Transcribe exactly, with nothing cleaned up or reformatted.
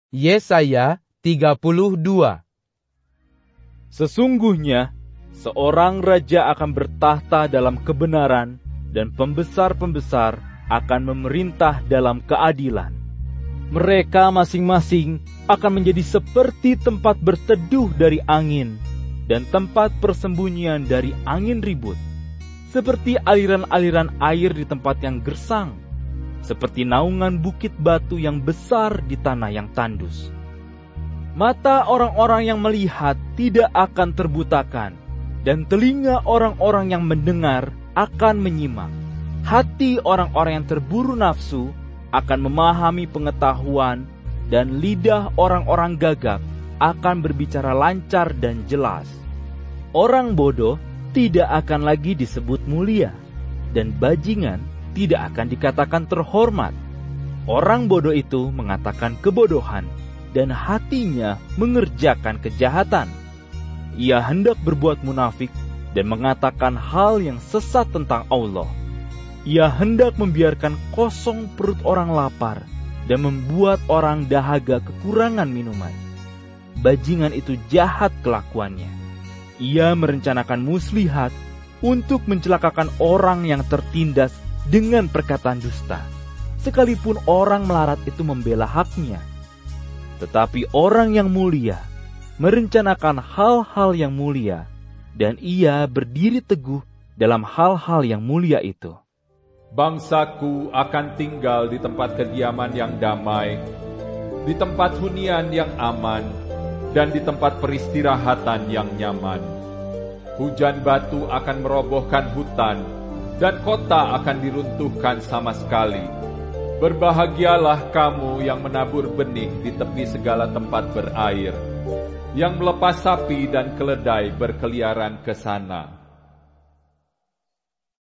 Yesaya tiga puluh dua. Sesungguhnya, seorang raja akan bertahta dalam kebenaran, dan pembesar-pembesar akan memerintah dalam keadilan. Mereka masing-masing akan menjadi seperti tempat berteduh dari angin, dan tempat persembunyian dari angin ribut, seperti aliran-aliran air di tempat yang gersang, seperti naungan bukit batu yang besar di tanah yang tandus. Mata orang-orang yang melihat tidak akan terbutakan, dan telinga orang-orang yang mendengar akan menyimak. Hati orang-orang yang terburu nafsu akan memahami pengetahuan, dan lidah orang-orang gagap akan berbicara lancar dan jelas. Orang bodoh tidak akan lagi disebut mulia, dan bajingan tidak akan dikatakan terhormat. Orang bodoh itu mengatakan kebodohan, dan hatinya mengerjakan kejahatan. Ia hendak berbuat munafik dan mengatakan hal yang sesat tentang Allah. Ia hendak membiarkan kosong perut orang lapar dan membuat orang dahaga kekurangan minuman. Bajingan itu jahat kelakuannya. Ia merencanakan muslihat untuk mencelakakan orang yang tertindas dengan perkataan dusta, sekalipun orang melarat itu membela haknya. Tetapi orang yang mulia merencanakan hal-hal yang mulia, dan ia berdiri teguh dalam hal-hal yang mulia itu. Bangsaku akan tinggal di tempat kediaman yang damai, di tempat hunian yang aman, dan di tempat peristirahatan yang nyaman. Hujan batu akan merobohkan hutan, dan kota akan diruntuhkan sama sekali. Berbahagialah kamu yang menabur benih di tepi segala tempat berair, yang melepas sapi dan keledai berkeliaran ke sana.